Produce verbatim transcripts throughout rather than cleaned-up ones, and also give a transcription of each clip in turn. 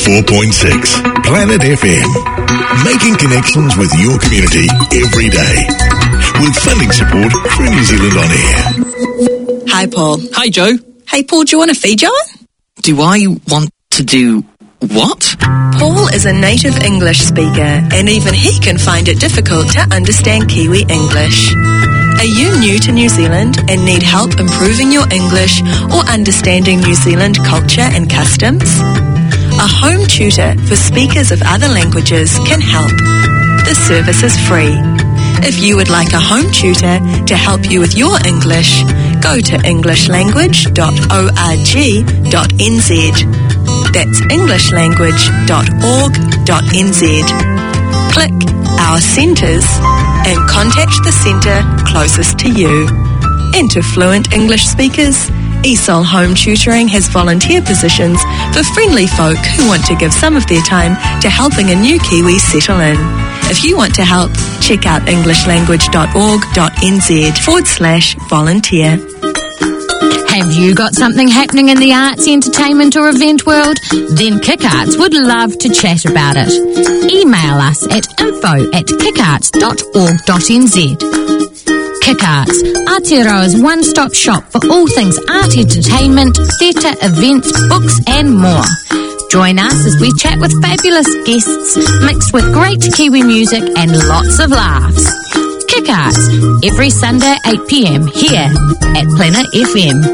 four point six Planet F M. Making connections with your community every day. With funding support from New Zealand On Air. Hi, Paul. Hi, Joe. Hey, Paul, do you want to feed Joe? Do I want to do what? Paul is a native English speaker, and even he can find it difficult to understand Kiwi English. Are you new to New Zealand and need help improving your English or understanding New Zealand culture and customs? A home tutor for speakers of other languages can help. The service is free. If you would like a home tutor to help you with your English, go to english language dot org dot n z. That's english language dot org dot n z. Click Our Centres and contact the centre closest to you. And to fluent English speakers, E S O L Home Tutoring has volunteer positions for friendly folk who want to give some of their time to helping a new Kiwi settle in. If you want to help, check out english language dot org dot n z forward slash volunteer. Have you got something happening in the arts, entertainment or event world? Then KickArts would love to chat about it. Email us at info at kickarts dot org dot n z. KickArts, Aotearoa's one-stop shop for all things art, entertainment, theatre, events, books and more. Join us as we chat with fabulous guests, mixed with great Kiwi music and lots of laughs. KickArts, every Sunday eight p m here at Planet F M.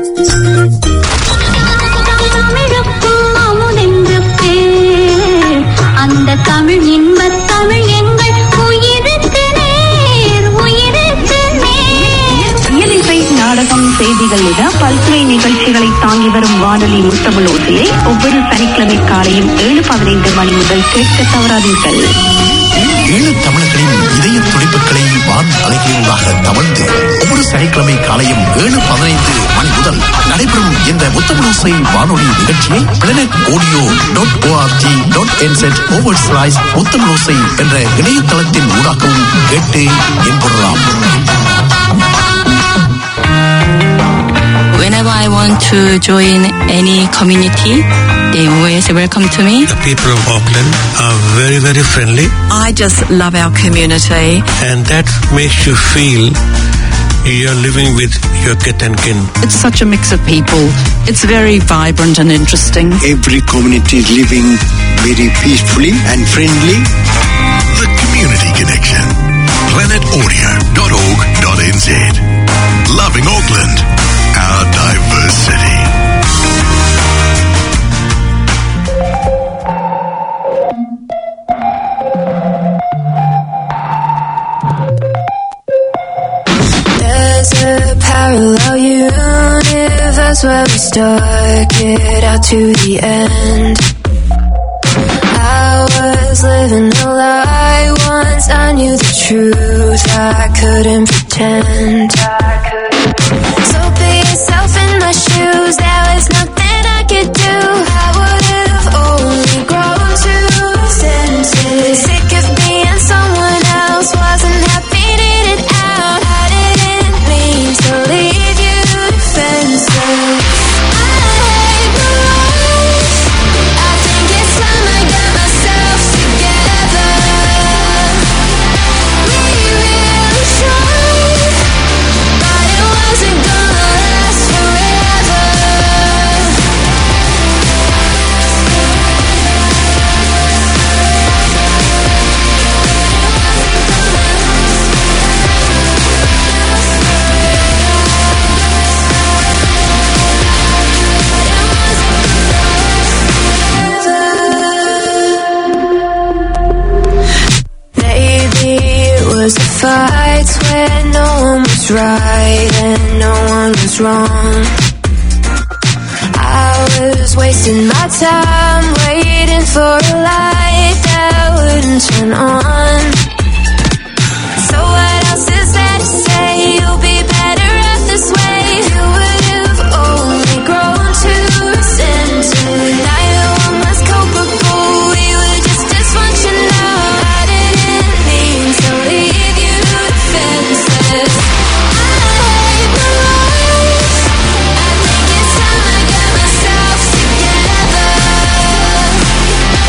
நாடகம், செய்திகள் என பல்துறை நிகழ்ச்சிகளை தாங்கி வரும் வானொலி முத்தமிழ் ஓசையை ஒவ்வொரு சனிக்கிழமை காலையும் ஏழு பதினைந்து மணி முதல் கேட்க தவறாதீர்கள். ஏழு தமிழர்களின் இதய துடிப்புகளை வான் அலைகளூடாக தவழ்ந்து ஒவ்வொரு சனிக்கிழமை காலையும் ஏழு பதினைந்து மணி முதல் நடைபெறும் இந்த முத்தமிழ் ஓசை வானொலி நிகழ்ச்சியை planet audio dot ORG dot NZ over slash Muthamizh Osai என்ற இணையதளத்தின் ஊடாகவும் கேட்டு என்பொருளாம். Whenever I want to join any community, they always welcome to me. The people of Auckland are very, very friendly. I just love our community. And that makes you feel you're living with your kith and kin. It's such a mix of people. It's very vibrant and interesting. Every community is living very peacefully and friendly. The Community Connection. planet audio dot org dot n z. Loving Auckland, our diverse city. There's a parallel universe where we stuck it out to the end. I was living a lie once I knew the truth. I couldn't pretend. So put yourself in my shoes. There was nothing I could do. I would have only grown two senses. Sick of being someone else. Wasn't happy, needed out. I didn't mean to leave you defenseless. Fights where no one was right and no one was wrong. I was wasting my time waiting for a light that wouldn't turn on. So what else is there to say? You'll be better off this way. You would have only grown two senses. Neither one was culpable. We were just dysfunctional. I didn't mean to leave you defenseless. I belong. I think it's time I got myself together.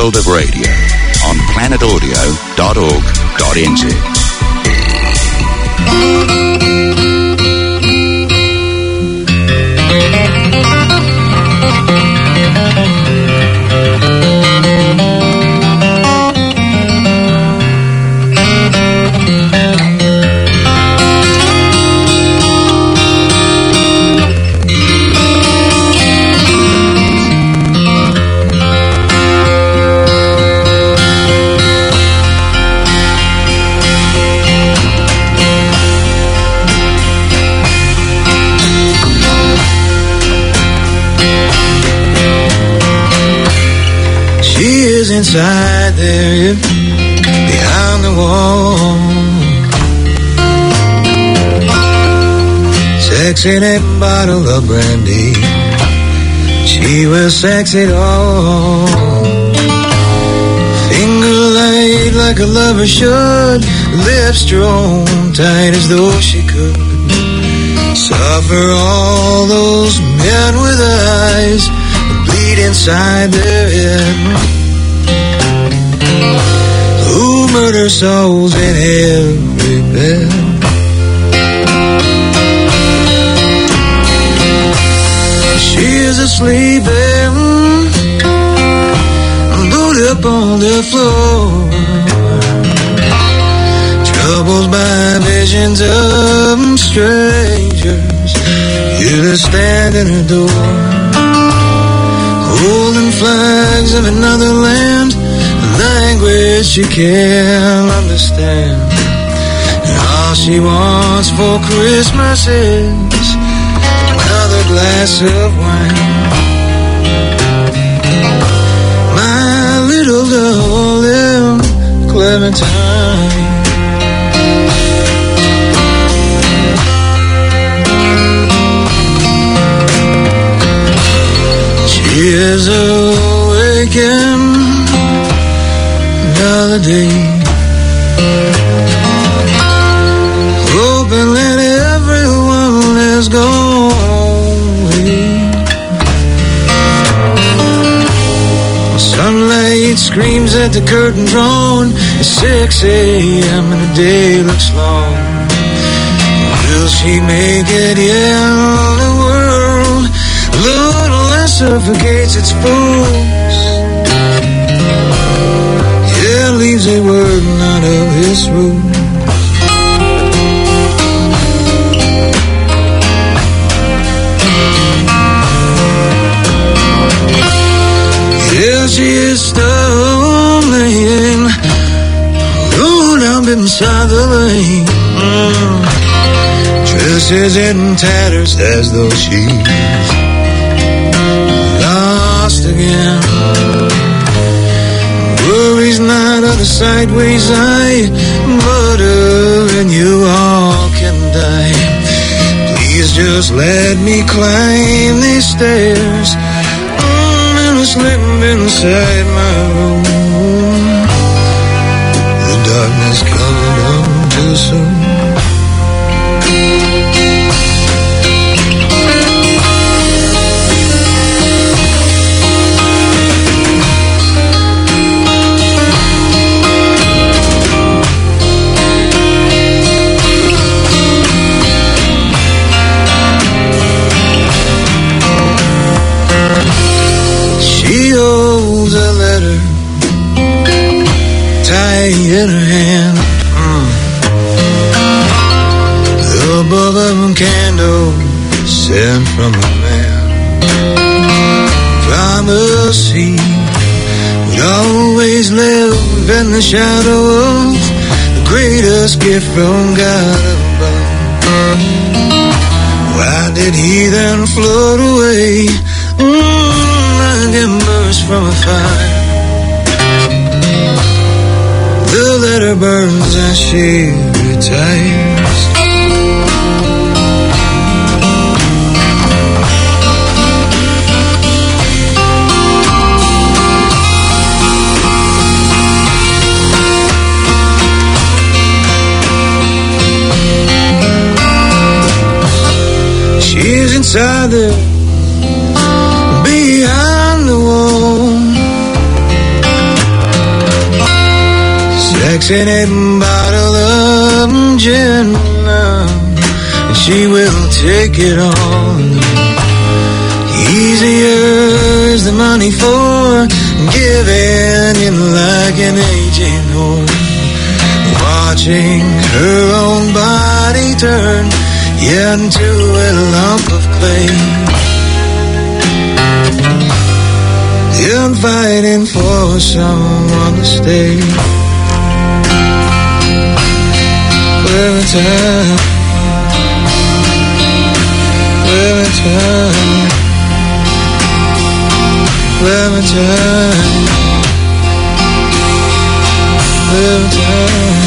world of radio on planet audio dot org dot n z. Inside there, behind the wall, sexy that bottle of brandy, she was sexy at all. Finger laid like a lover should, lips drawn tight as though she could suffer all those men with eyes bleed inside their head. Who murder souls in every bed. She is asleep and booed up on the floor, troubled by visions of strangers who that stand in her door, holding flags of another land, language she can't understand. And all she wants for Christmas is another glass of wine. My little darling Clementine. She is awakened another day, hoping that everyone has gone away. Sunlight screams at the curtain drawn. It's six a.m. and the day looks long. Will she make it? Yeah, the world a little less suffocates its fools. Leaves a word not of his room. Yeah, she is stumbling, rolled up inside the lane, mm. Dresses in tatters as though she's lost again. Worries not of the sideways eye, butter and you all can die. Please just let me climb these stairs, mm, and slip inside my room. The darkness coming on too soon. In her hand, mm. Above a candle sent from a man. Promise he would always live in the shadow of the greatest gift from God above. Why did he then float away, mm, like embers from a fire? The letter burns as she retires. She's inside there, behind the wall, any bottle of gin, and she will take it all. Easier is the money for giving in like an aging whore, watching her own body turn, yeah, into a lump of clay. I'm fighting for someone to stay. Clementine, Clementine, Clementine, Clementine.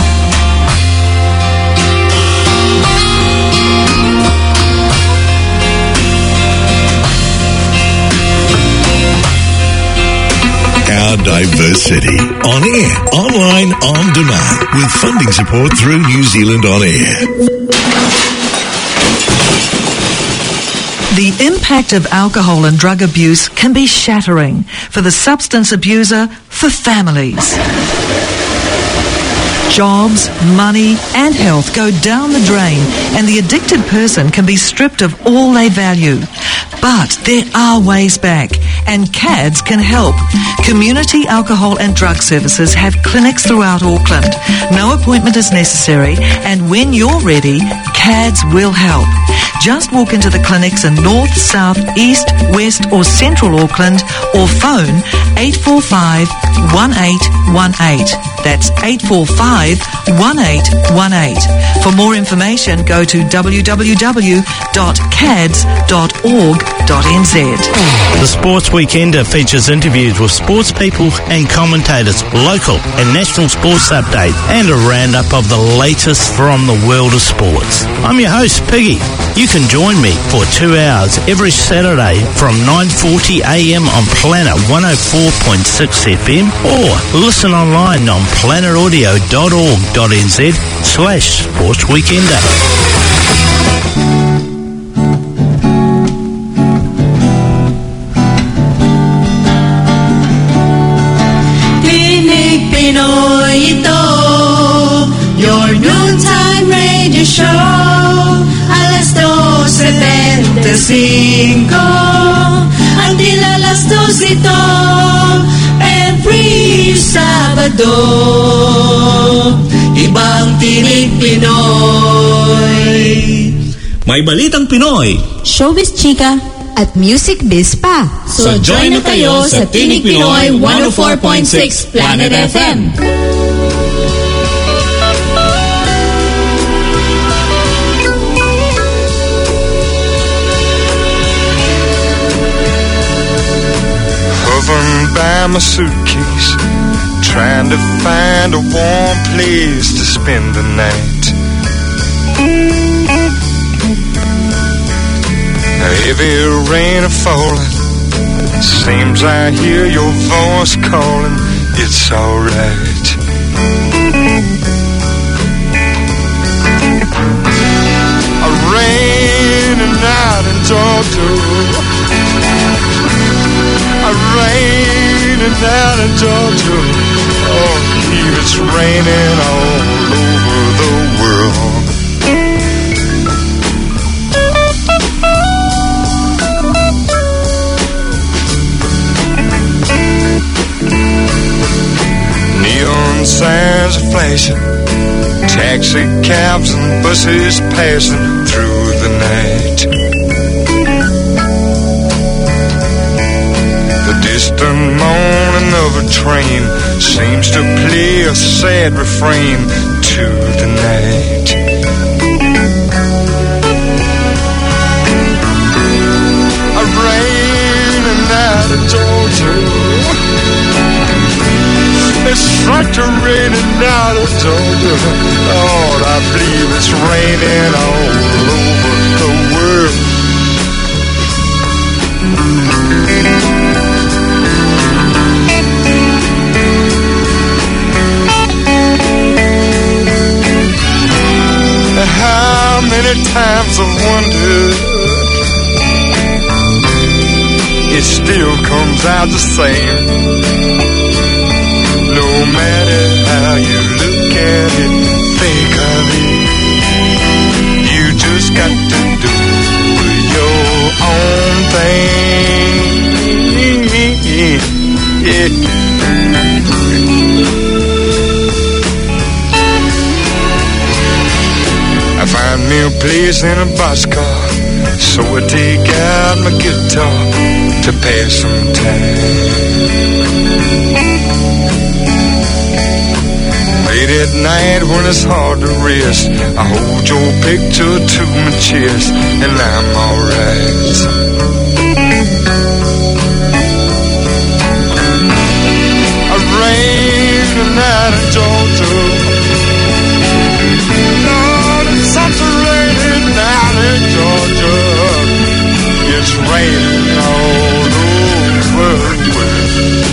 Our diverse city. On air, online, on demand. With funding support through New Zealand On Air. The impact of alcohol and drug abuse can be shattering for the substance abuser, for families. Jobs, money and health go down the drain, and the addicted person can be stripped of all they value. But there are ways back, and C A D S can help. Community Alcohol and Drug Services have clinics throughout Auckland. No appointment is necessary, and when you're ready, C A D S will help. Just walk into the clinics in North, South, East, West or Central Auckland, or phone eight four five, one eight one eight. That's eight four five, one eight one eight. For more information, go to w w w dot cads dot org dot n z. The Sports Weekender features interviews with sports people and commentators, local and national sports updates, and a roundup of the latest from the world of sports. I'm your host, Piggy. You can join me for two hours every Saturday from nine forty a m on Planet one oh four point six F M, or listen online on planet audio dot org dot n z slash Sports Weekender. Tinig Pinoy ito, your noontime radio show. Alas doce veinticinco, until alas dos ito, every Sabado. Ibang Tinig Pinoy. May balitang Pinoy, showbiz chika, at music biz pa. So join na kayo sa Tinig Pinoy one oh four point six Planet F M. Hovering by my suitcase, trying to find a warm place to spend the night. Heavy rain a falling, seems I hear your voice calling. It's alright. A rain and night in Georgia, a rain and night in Georgia. Oh, here it's raining all over the world. Neon signs are flashing, taxi cabs and buses passing through the night. The distant moaning of a train seems to play a sad refrain to the night. A rain and night in Georgia, it's like a raining night in Georgia. Lord, I believe it's raining all over the world. How many times I've wondered, it still comes out the same. No matter how you look at it, think of it. You just got to do your own thing. Yeah. I find me a place in a boxcar, so I take out my guitar to pass some time. Late at night when it's hard to rest, I hold your picture to my chest, and I'm alright. I rain the night in Georgia. Lord, it's such a rainy night in Georgia. It's raining all over the world.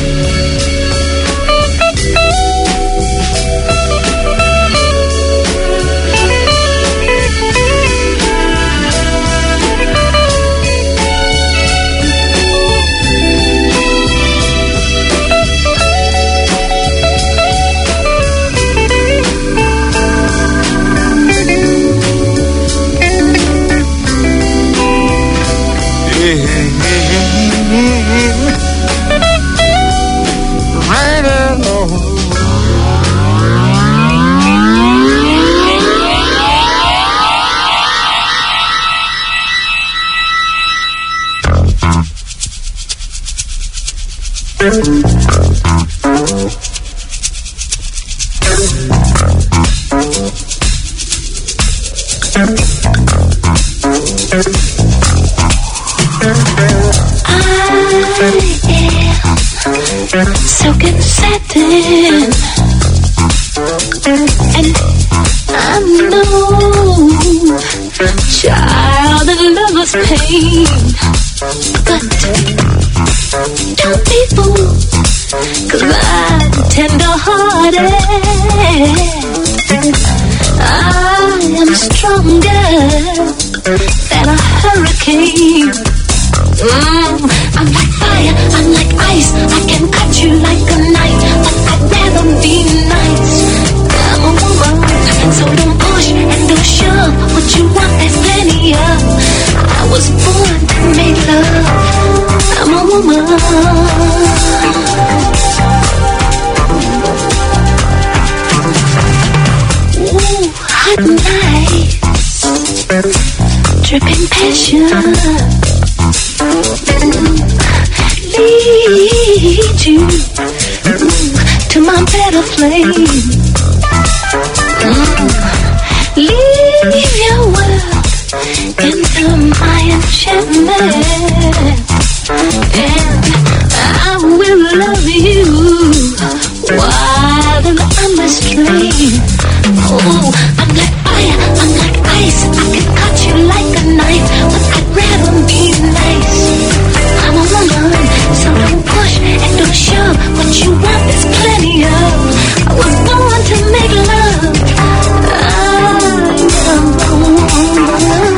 Silken satin, and I know, child, that lover's pain. But don't be fooled, 'cause I'm tender-hearted. I am stronger than a hurricane. Mm, I'm like fire, I'm like ice, I can cut you like a knife, but I'd rather be nice. I'm a woman, so don't push and don't shove. What you want, there's plenty of. I was born to make love. I'm a woman. Ooh, hot nights, dripping passion. Lead you to my better flame. Mm. Leave your world into my enchantment, and I will love you while I'm restrained. Oh, I'm like fire, I'm like ice, I can cut you like a knife, but I'd rather be nice. I'm a woman, so don't push and don't shove. What you want, there's plenty of. I was born to make love. I am a woman.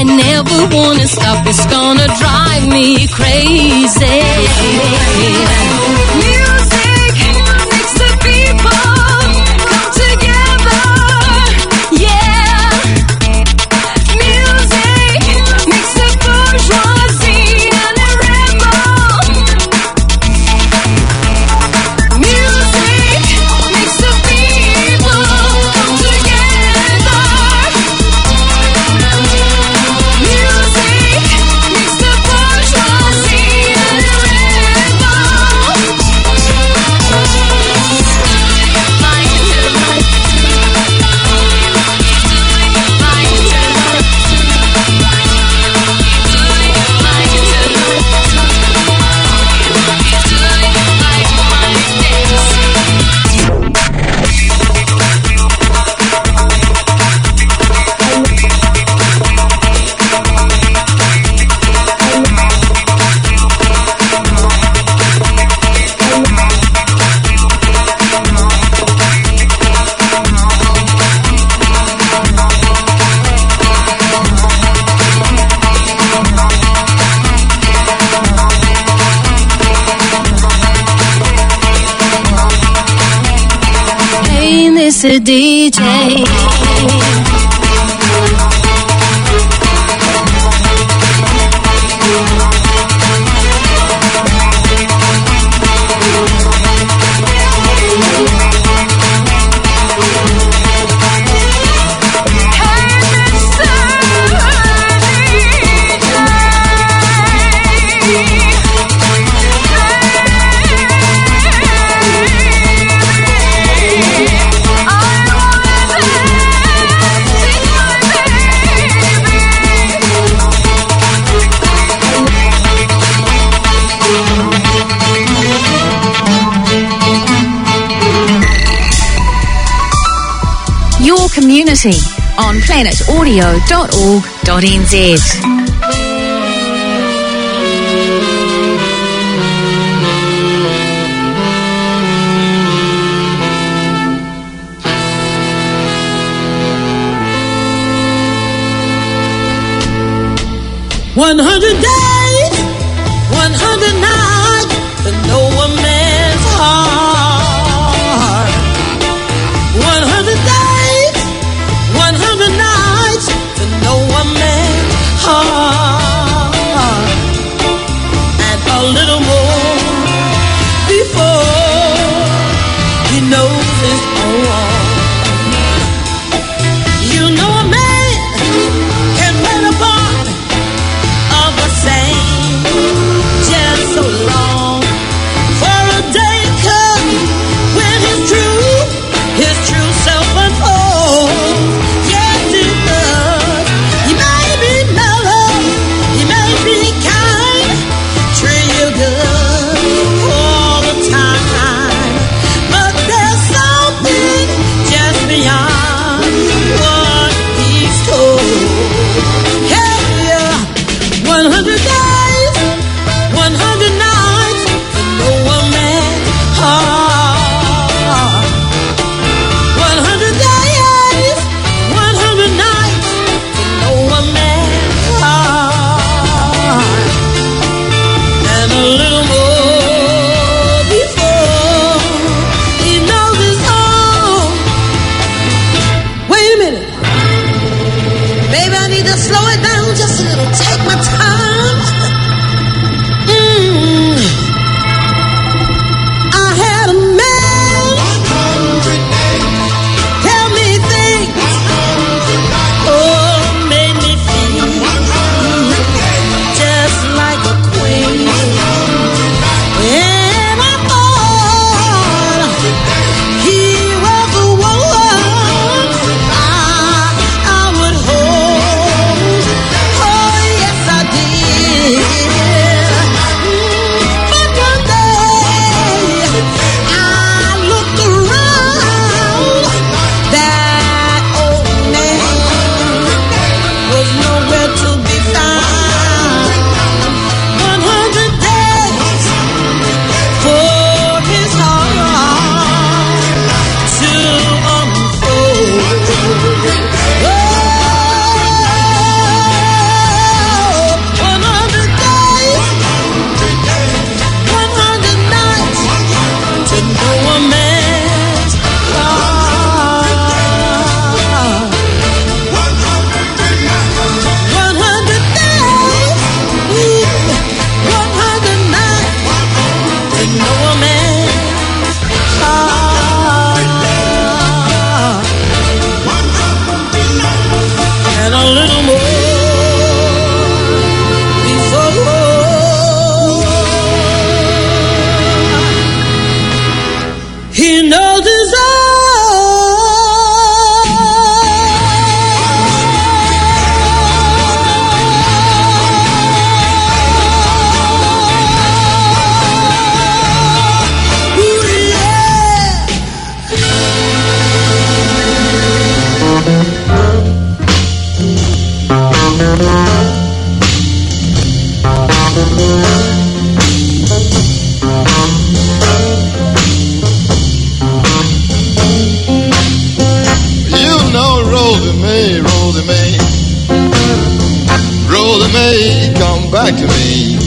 never wanna stop. It's gonna drive me crazy. Music makes the people come together. Yeah. Music makes the bourgeoisie and the rebel. Music makes the people come together. Music makes the bourgeoisie and the Hey, Mister D J. Your community on planet audio dot org dot n z. One hundred days, one hundred nights to know a man's heart. One hundred days, one hundred nights to know a man's heart. And a little more before he knows his own. You know a man can wait upon of the same just so You know Rosie Mae, Rosie Mae, Rosie Mae, come back to me.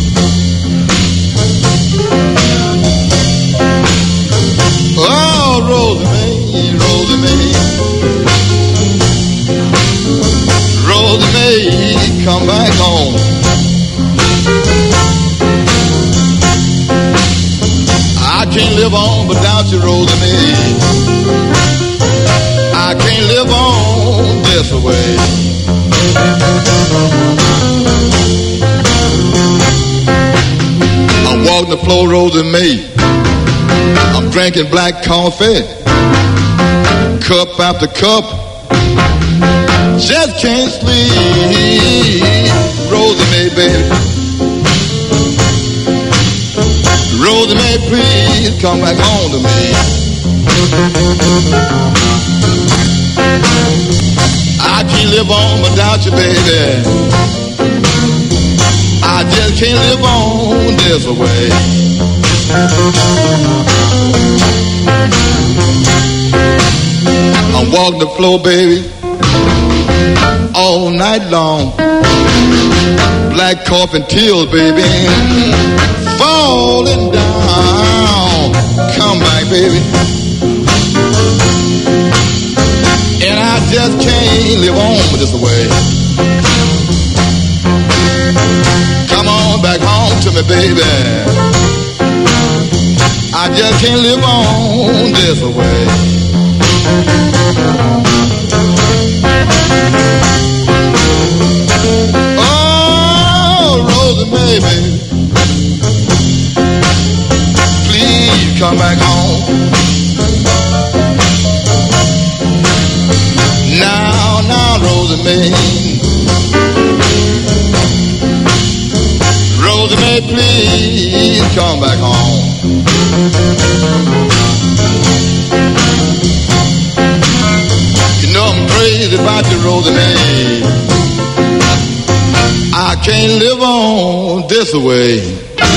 Oh, Rosie Mae, Rosie Mae, Rosie Mae, come back home. I can't live on without you, Rosie Mae. I can't live on this way. I'm walking the floor, Rosie Mae. I'm drinking black coffee, cup after cup. Just can't sleep, Rosie Mae, baby. Rosie Mae, please come back home to me. I can't live on without you, baby. I just can't live on this way. I'm walking the floor, baby, all night long. Black coffin tears, baby, falling down. Come back, baby. And I just can't live on this way. Come on back home to me, baby. I just can't live on this way. Oh, Rosie Mae, baby, please come back home. Now, now, Rosie Mae, Rosie Mae, please come back home. You know I'm crazy about you, Rosie Mae. I can't live on this way.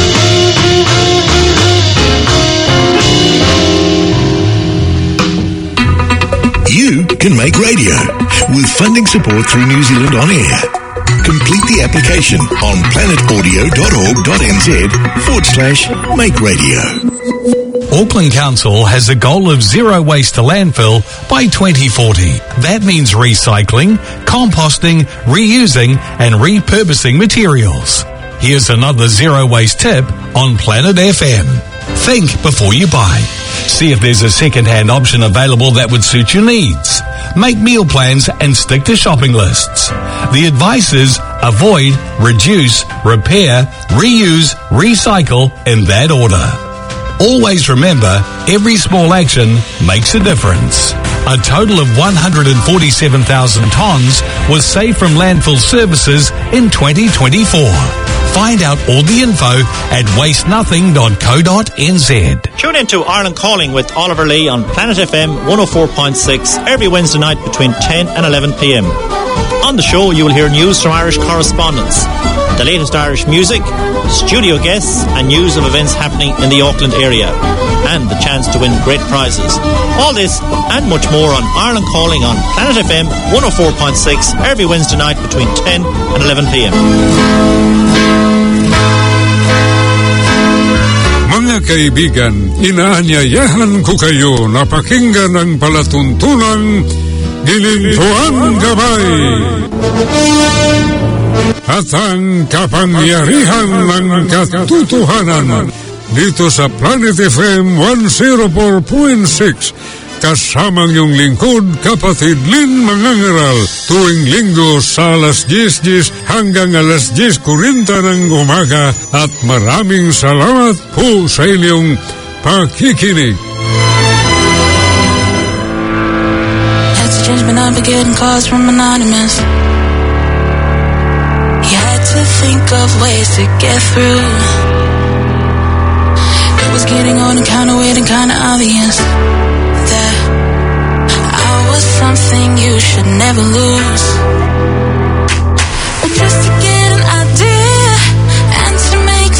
You can make radio with funding support through New Zealand On Air. Complete the application on planetaudio.org.nz forward slash make radio. Auckland Council has a goal of zero waste to landfill by twenty forty. That means recycling, composting, reusing and repurposing materials. Here's another zero waste tip on Planet F M. Think before you buy. See if there's a second-hand option available that would suit your needs. Make meal plans and stick to shopping lists. The advice is avoid, reduce, repair, reuse, recycle in that order. Always remember, every small action makes a difference. A total of one hundred forty-seven thousand tonnes was saved from landfill services in twenty twenty-four. Find out all the info at waste nothing dot co dot n z. Tune in to Ireland Calling with Oliver Lee on Planet F M one oh four point six every Wednesday night between ten and eleven p m. On the show, you will hear news from Irish correspondents, the latest Irish music, studio guests, and news of events happening in the Auckland area, and the chance to win great prizes. All this and much more on Ireland Calling on Planet F M one oh four point six every Wednesday night between ten and eleven p m. Mga kaibigan, inaanyayahan ko kayo na pakinggan ang palatuntunan Ginintuan Gabay at ang kapangyarihan ng katotohanan dito sa Planet F M one oh four point six. Kasamang yung lingkod, kapatid Lin Mangangaral, tuwing linggo sa alas diyes diyes hanggang alas diyes forty ng umaga, at maraming salamat po sa inyong pakikinig. Messages been up getting calls from anonymous. You had to think of ways to get through. It was getting old and kinda weird and kinda obvious that I was something you should never lose. But just to get an idea and to make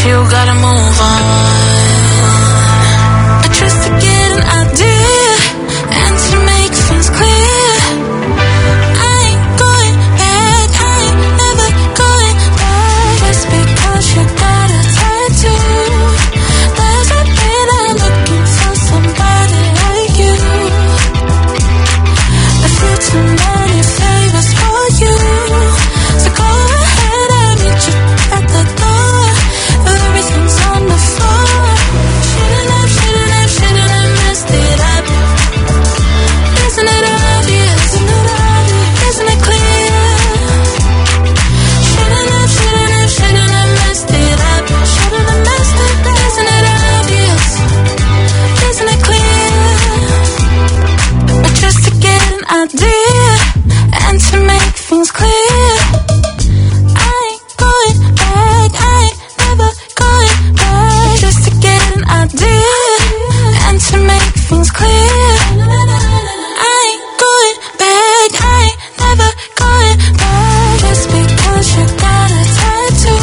you gotta move on. Just to get an idea and to make things clear, I ain't going back, I ain't never going back. Just because you got a tattoo doesn't mean I'm looking for somebody like you. I feel too many favors for you, so go ahead and meet you at the door. Everything's on the floor. Shouldn't have, shouldn't have, shouldn't have messed it up. Isn't it obvious? Isn't it obvious? Isn't it clear? Shouldn't have, shouldn't have, shouldn't have messed it up. Shouldn't have messed it up. Isn't it obvious? Isn't it clear? But just to get an idea and to make things clear, I ain't going back, I ain't never going back. Just to get an idea and to make things clear, I ain't going back, I ain't never going back. Just because you got a tattoo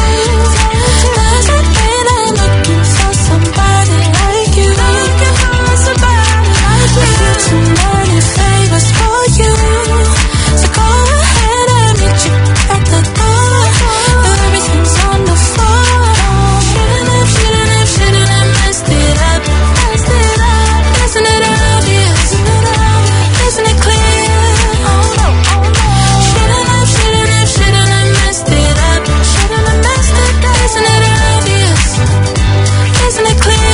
doesn't mean I'm looking for somebody like you. Looking for somebody like you. I do too many favors for you, so go ahead and meet you at the door. Everything's on the floor. Shouldn't have, shouldn't have, shouldn't have messed it up. Messed it up. Isn't it obvious? Isn't it obvious? Isn't it clear? Oh no, oh no. Shouldn't have, shouldn't have, shouldn't have messed it up. Shouldn't have messed it up. Isn't it obvious? Isn't it clear?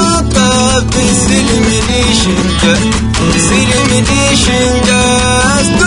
Just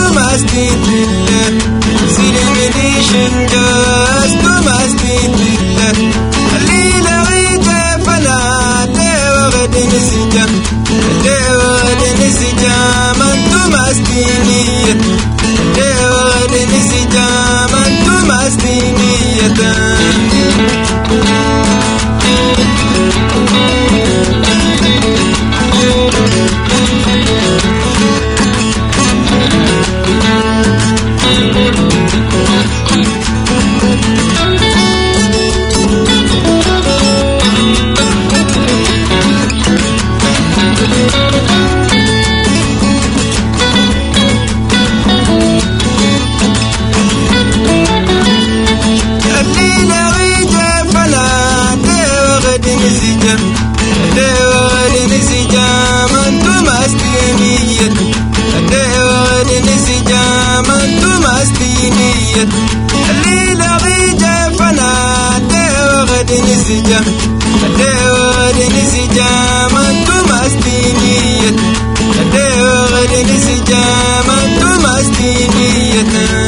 Lila bija fana dewa denisija dewa denisija mantu mastiniyat dewa denisija mantu mastiniyat.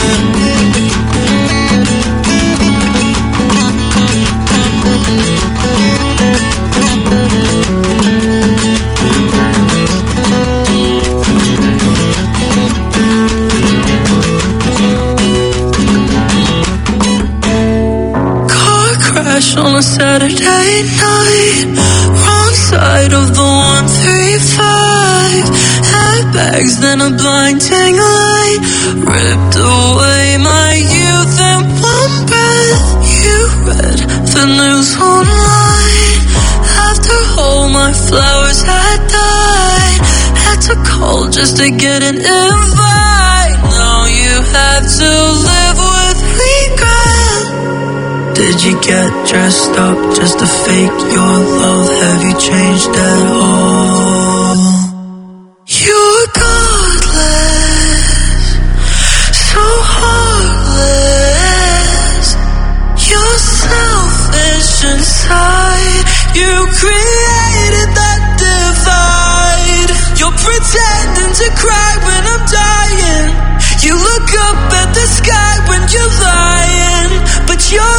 On a Saturday night, wrong side of the one three five. Handbags, then a blinding light ripped away my youth in one breath. You read the news online after all my flowers had died. Had to call just to get an invite. Now you have to live with regret. Did you get dressed up just to fake your love? Have you changed at all? You're godless, so heartless. You're selfish inside. You created that divide. You're pretending to cry when I'm dying. You look up at the sky when you're lying, but you're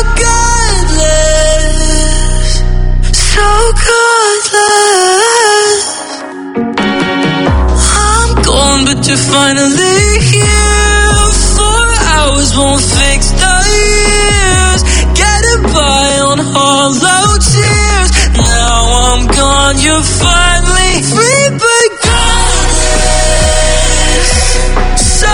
godless, so godless. I'm gone, but you're finally here. Four hours won't fix the years. Getting by on hollow tears. Now I'm gone, you're finally free, but godless, so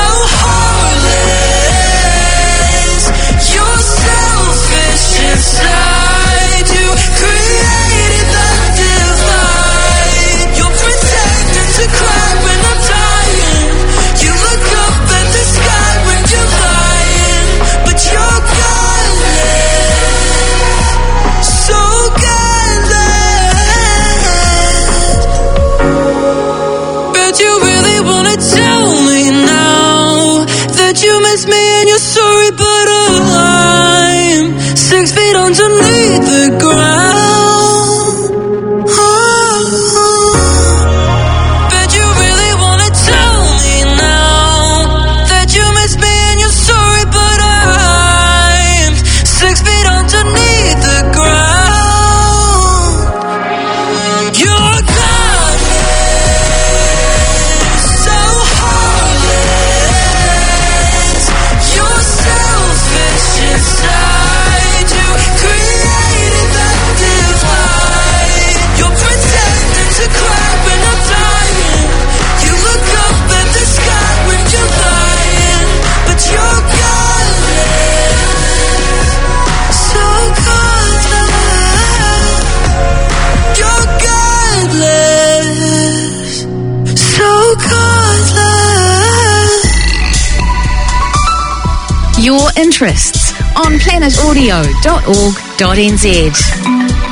heartless. You're selfish inside. You created that divide. You're pretending to cry when I'm dying. You look up at the sky when you're lying, but you're godless, so godless. But you really wanna tell me now that you miss me and you're sorry, but I'm six feet underneath the ground. Oh, but you really wanna tell me now that you miss me and you're sorry, but I'm six feet underneath the ground. You're godless, so heartless. You're selfish inside. You created that divide. You're pretending to cry when I'm dying. You look up at the sky when you're lying, but you're godless, so godless. You're godless, so godless. Your interests on planet audio dot org dot n z.